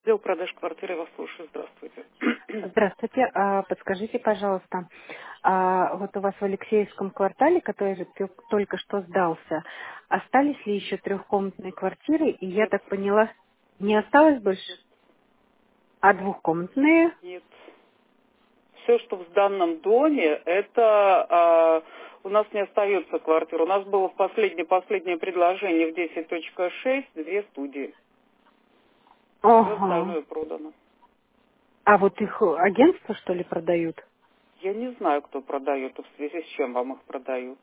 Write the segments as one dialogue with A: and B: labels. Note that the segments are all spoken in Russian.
A: Отдел продаж квартиры, вас слушаю. Здравствуйте.
B: Здравствуйте. Подскажите, пожалуйста, вот у вас в Алексеевском квартале, который же только что сдался, остались ли еще трехкомнатные квартиры? И я
A: Нет,
B: так поняла, не
A: нет,
B: осталось больше,
A: нет,
B: а двухкомнатные?
A: нет. Все, что в данном доме, это у нас не остается квартир. У нас было в последнее предложение в 10.6, две студии. Все
B: Ага.
A: остальное продано.
B: А вот их агентство, что ли, продают?
A: Я не знаю, кто продает и в связи с чем вам их продают.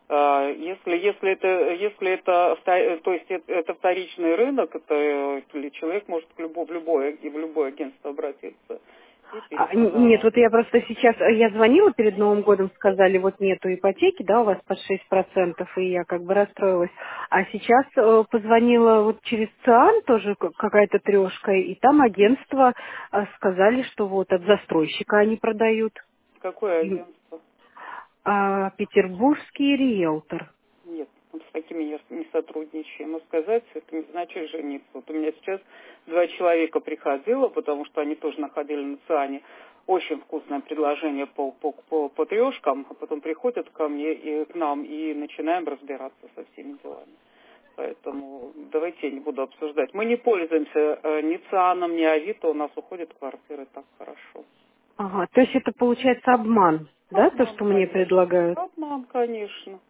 A: То есть это вторичный рынок, или человек может в любое агентство обратиться и
B: Нет,
A: перепродавать.
B: вот я просто сейчас, я звонила перед Новым годом, сказали, вот нету ипотеки, да, у вас под 6%, и я как бы расстроилась. А сейчас позвонила вот через ЦИАН, тоже какая-то трешка, и там агентство сказали, что вот от застройщика они продают.
A: Какое
B: И,
A: агентство?
B: Петербургский риэлтор.
A: Нет, мы с такими не сотрудничаем. Но сказать, это не значит жениться. Вот у меня сейчас два человека приходило, потому что они тоже находили на ЦИАНе очень вкусное предложение по трешкам, а потом приходят ко мне и к нам, и начинаем разбираться со всеми делами. Поэтому давайте я не буду обсуждать. Мы не пользуемся ни ЦИАНом, ни Авито, у нас уходят квартиры так хорошо.
B: Ага, то есть это получается обман, да, то,
A: Обман,
B: что мне
A: конечно.
B: предлагают?
A: Обман, конечно.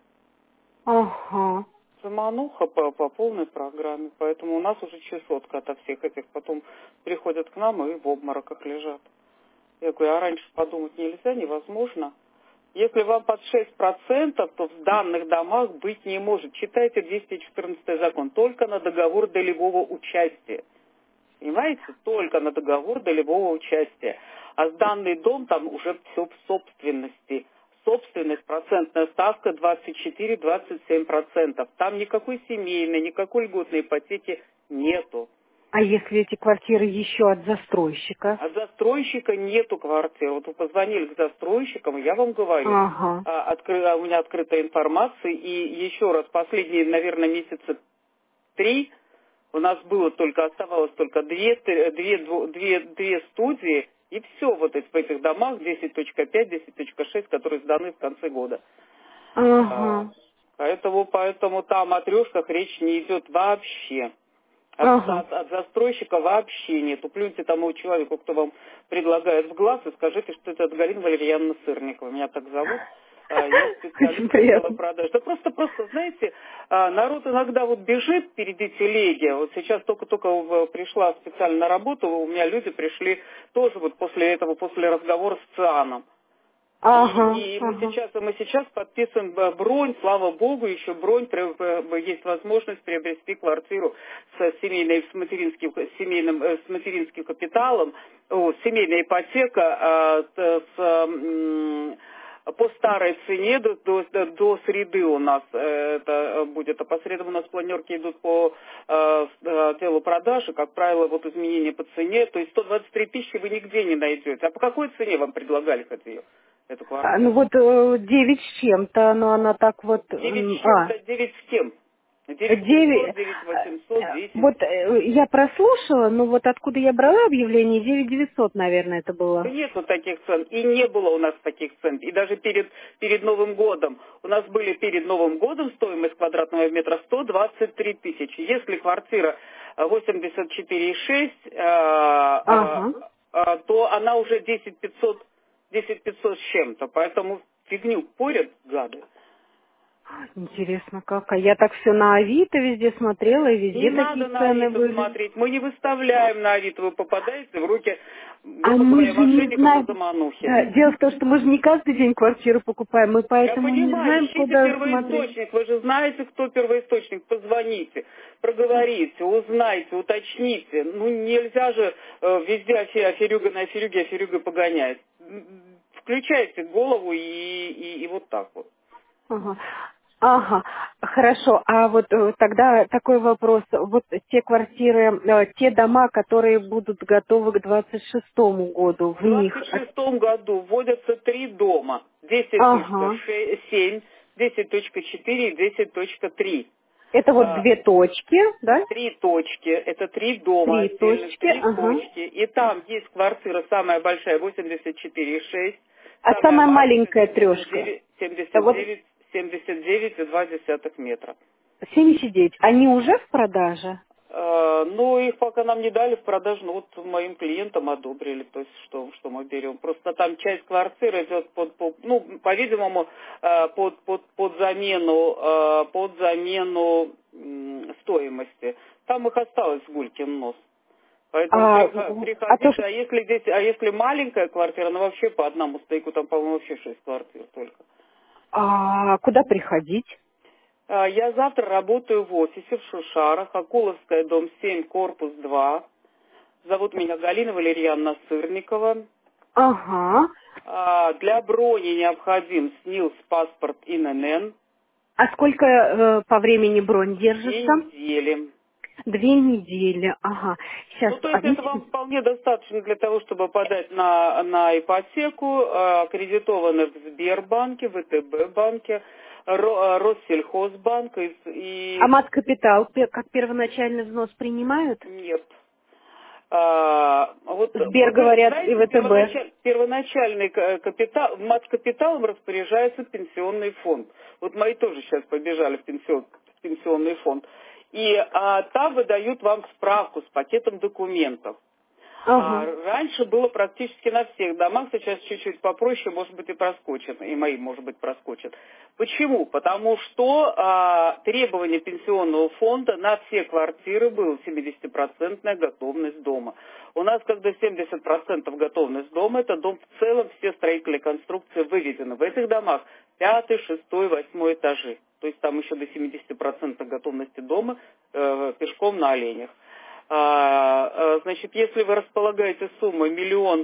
B: Ага.
A: Замануха по полной программе. Поэтому у нас уже чесотка ото всех этих. Потом приходят к нам и в обмороках лежат. Я говорю, а раньше подумать нельзя, невозможно. Если вам под 6%, то в данных домах быть не может. Читайте 214 закон. Только на договор долевого участия. Понимаете? Только на договор долевого участия. А данный дом там уже все в собственности. Собственность, процентная ставка 24-27%. Там никакой семейной, никакой льготной ипотеки нету.
B: А если эти квартиры еще от застройщика?
A: От застройщика нету квартир. Вот вы позвонили к застройщикам, я вам говорю,
B: Ага.
A: у меня открытая информация, и еще раз, последние, наверное, месяца 3 у нас оставалось только две студии, и все вот в этих домах 10.5, 10.6, которые сданы в конце года. А,
B: Ага.
A: Поэтому там о трешках речь не идет вообще.
B: Ага.
A: От застройщика вообще нету. Плюньте тому человеку, кто вам предлагает в глаз, и скажите, что это Галина Валерьяновна Сырникова. Меня так зовут. Я
B: Очень
A: специалист отдела
B: приятно.
A: продаж. Да просто, знаете, народ иногда вот бежит впереди телеги. Вот сейчас только пришла специально на работу, у меня люди пришли тоже вот после разговора с ЦИАНом.
B: Ага.
A: И
B: Ага.
A: мы сейчас подписываем бронь, слава богу, еще бронь, есть возможность приобрести квартиру с материнским капиталом, семейная ипотека по старой цене до среды у нас это будет, а по средам у нас планерки идут по делу продажи, как правило, вот изменения по цене, то есть 123 тысячи вы нигде не найдете. А по какой цене вам предлагали эту
B: Ну
A: квартиру?
B: вот 9 с чем-то, но она так вот...
A: 9 с чем-то, 9 с кем? 9 700,
B: 9...
A: 9 800, 10.
B: Вот я прослушала, но вот откуда я брала объявление, 9 900, наверное, это
A: Да
B: было.
A: нету таких цен. И не было у нас таких цен. И даже перед Новым годом. У нас были перед Новым годом стоимость квадратного метра 123 тысячи. Если квартира 84,6,
B: Ага.
A: то она уже 10 500 с чем-то. Поэтому фигню порят, гады.
B: Интересно, как. А я так все на Авито везде смотрела, и
A: Не
B: везде
A: надо
B: такие
A: на
B: цены
A: Авито
B: были.
A: смотреть. Мы не выставляем на Авито. Вы попадаете в руки,
B: А
A: грубо
B: мы
A: говоря,
B: же не
A: мошенников и
B: знаем.
A: заманухи.
B: Да, дело в том, что мы же не каждый день квартиру покупаем, мы
A: Я
B: поэтому не
A: понимаю,
B: знаем,
A: ищите
B: куда смотреть.
A: первоисточник. Вы же знаете, кто первоисточник. Позвоните, проговорите, узнайте, уточните. Ну, нельзя же везде аферюга на аферюге, аферюга погонять. Включайте голову и вот так вот.
B: Ага. Ага, хорошо. А вот тогда такой вопрос. Вот те квартиры, те дома, которые будут готовы к 26-му году,
A: В
B: в них...
A: 26 году вводятся 3 дома.
B: Ага,
A: 10.7, 10.4 и 10.3.
B: Это вот две точки, да?
A: 3 точки, это 3 дома,
B: 3 точки,
A: 3
B: ага.
A: точки. И там есть квартира самая большая 84,6,
B: А
A: самая
B: самая
A: маленькая
B: маленькая трешка?
A: 79,2 метра.
B: 79. Они уже в продаже?
A: Ну, их пока нам не дали в продажу, но вот моим клиентам одобрили, то есть что мы берем. Просто там часть квартиры идет ну, по-видимому, под замену стоимости. Там их осталось гулькин нос. Поэтому
B: А то,
A: приходите, если маленькая квартира, ну вообще по одному стояку, там, по-моему, вообще 6 квартир только.
B: куда приходить?
A: Я завтра работаю в офисе в Шушарах, Акуловская, дом 7, корпус 2. Зовут меня Галина Валерьяновна Сырникова.
B: Ага.
A: Для брони необходим СНИЛС, паспорт ИНН.
B: А сколько по времени бронь
A: 2
B: держится?
A: недели.
B: 2 недели, ага. Сейчас,
A: Ну, то есть это вам вполне достаточно для того, чтобы подать на ипотеку, аккредитованы в Сбербанке, ВТБ банке, Россельхозбанк и...
B: А мат-капитал как первоначальный взнос принимают?
A: Нет.
B: Сбер,
A: Вы
B: говорят, и
A: знаете,
B: ВТБ.
A: первоначальный капитал, мат-капиталом распоряжается пенсионный фонд. Вот мои тоже сейчас побежали в пенсионный фонд. И там выдают вам справку с пакетом документов.
B: Ага.
A: Раньше было практически на всех домах, сейчас чуть-чуть попроще, может быть, и проскочит, и мои, может быть, проскочат. Почему? Потому что требование пенсионного фонда на все квартиры было 70% готовность дома. У нас, когда 70% готовность дома, это дом в целом, все строительные конструкции выведены. В этих домах 5, 6, 8 этажи. То есть там еще до 70% готовности дома пешком на оленях. Значит, если вы располагаете суммой миллион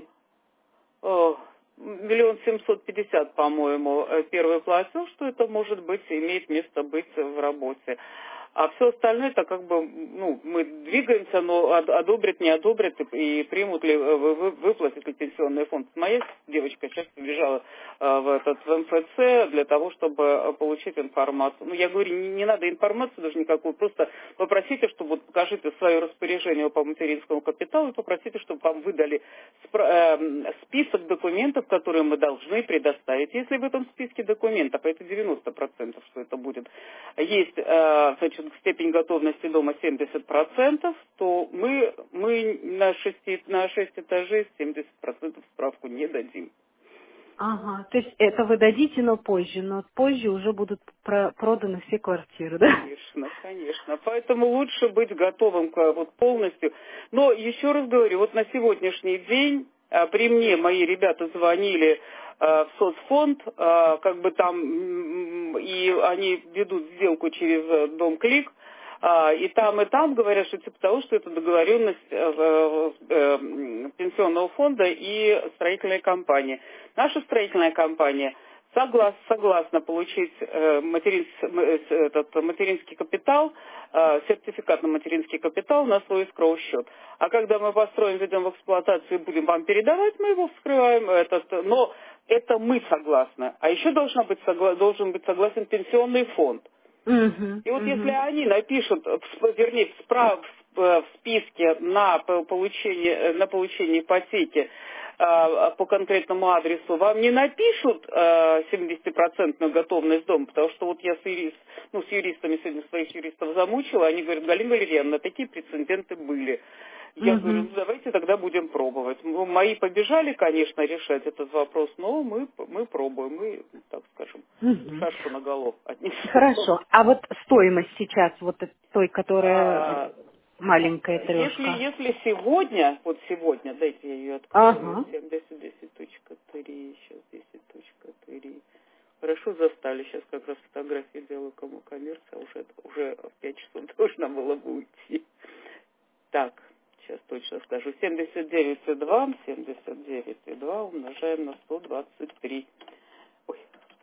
A: 750, по-моему, первый платеж, что это может быть, имеет место быть в работе. А все остальное, это как бы, ну, мы двигаемся, но одобрят, не одобрят, и примут ли, выплатит ли пенсионный фонд. Моя девочка сейчас побежала в МФЦ для того, чтобы получить информацию. Ну, я говорю, не надо информацию даже никакую, просто попросите, чтобы, вот, покажите свое распоряжение по материнскому капиталу, и попросите, чтобы вам выдали список документов, которые мы должны предоставить. Если в этом списке документов, а это 90%, что это будет, есть, значит, степень готовности дома 70%, то мы на 6 этажей 70% справку не дадим.
B: Ага, то есть это вы дадите, но позже уже будут проданы все квартиры, да?
A: Конечно, конечно. Поэтому лучше быть готовым вот полностью. Но еще раз говорю, вот на сегодняшний день при мне мои ребята звонили в соцфонд, как бы там, и они ведут сделку через Дом Клик, и там говорят, что типа того, что это договоренность пенсионного фонда и строительной компании. Наша строительная компания согласна получить материнский капитал, сертификат на материнский капитал на свой escrow счет. А когда мы построим, введем в эксплуатацию и будем вам передавать, мы его вскрываем. Но это мы согласны. А еще должен быть согласен пенсионный фонд. И вот если они напишут, вернее, в списке на получение ипотеки по конкретному адресу, вам не напишут 70% готовность дома, потому что вот я с юристами сегодня своих юристов замучила, они говорят, Галина Валерьяновна, такие прецеденты были. Я говорю, ну давайте тогда будем пробовать. Мои побежали, конечно, решать этот вопрос, но мы пробуем, мы, так скажем, шашку наголо отнесем.
B: Хорошо. А вот стоимость сейчас вот той, которая маленькая трешка?
A: Если сегодня, дайте я ее открою,
B: Ага.
A: 70.10.3, сейчас 10.3. Хорошо застали, сейчас как раз фотографии делаю, кому коммерция, уже в 5 часов должна была бы уйти. Так, сейчас точно скажу. 79,2 умножаем на 123. Ой,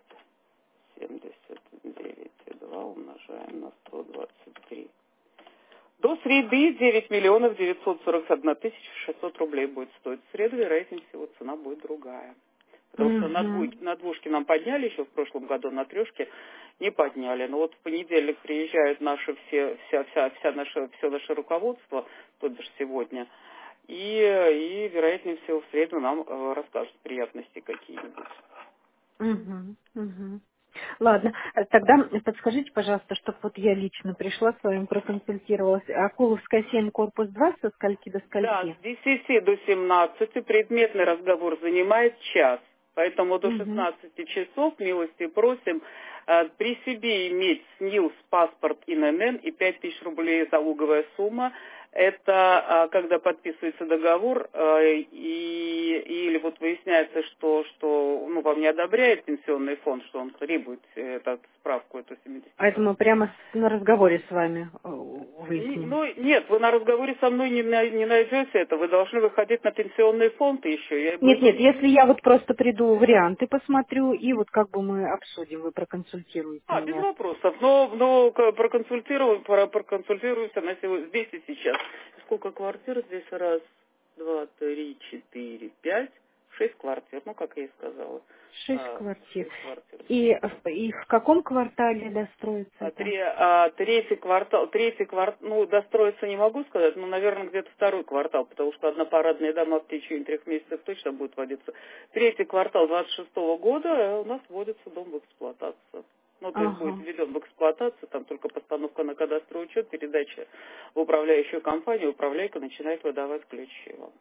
A: 79,2 умножаем на 123. До среды 9 миллионов 941 тысяча 600 рублей будет стоить. В среду, вероятнее всего, цена будет другая. Потому что на двушке нам подняли еще в прошлом году, на трешке не подняли. Но вот в понедельник приезжают все наше руководство, то бишь сегодня, и вероятнее всего в среду нам расскажут приятности какие-нибудь.
B: Ладно, тогда подскажите, пожалуйста, чтобы вот я лично пришла с вами, проконсультировалась. Акуловская 7, корпус 2, со скольки до
A: Да,
B: скольки?
A: с 10 до 17 предметный разговор занимает час. Поэтому до 16 часов, милости просим, при себе иметь СНИЛС, паспорт ИНН и 5000 рублей залоговая сумма. Это когда подписывается договор или вот выясняется, что вам не одобряет пенсионный фонд, что он требует эту справку, эту 70.
B: А это мы прямо на разговоре с вами выясним?
A: Ну, нет, вы на разговоре со мной не найдете это. Вы должны выходить на пенсионный фонд еще.
B: Нет, если я вот просто приду, варианты посмотрю, и вот как бы мы обсудим, вы проконсультируете меня.
A: Без вопросов. Но проконсультируемся на здесь и сейчас. Сколько квартир здесь? 1, 2, 3, 4, 5, 6 квартир. Ну, как я и сказала.
B: 6 квартир. И в каком квартале достроится?
A: Третий квартал, достроиться не могу сказать, но, наверное, где-то второй квартал, потому что однопарадные дома в течение 3 месяцев точно будут вводиться. Третий квартал 26-го года у нас вводится дом в эксплуатацию. То есть будет введен в эксплуатацию, там только постановка на кадастровый учет, передача в управляющую компанию, управляйка начинает выдавать ключи вам.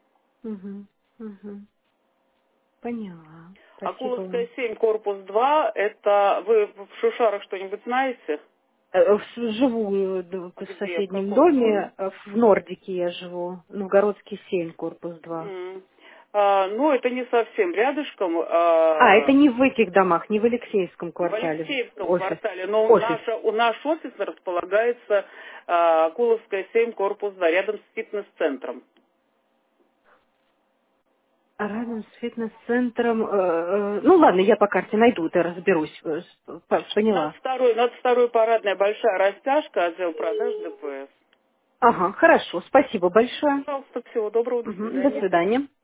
B: Поняла.
A: Акуловская 7, корпус 2, это вы в Шушарах что-нибудь знаете?
B: Живу в соседнем доме, в Нордике я живу, Новгородский 7, корпус 2.
A: Это не совсем рядышком.
B: Это не в этих домах, не в Алексеевском квартале.
A: В Алексеевском квартале, но наш офис располагается Акуловская 7, корпус 2, рядом с фитнес-центром.
B: Рядом с фитнес-центром. Ну ладно, я по карте найду, да разберусь. Поняла.
A: Над второй парадная большая растяжка, отдел продаж ДПС.
B: Хорошо, спасибо большое.
A: Пожалуйста, всего доброго, до свидания.
B: До свидания.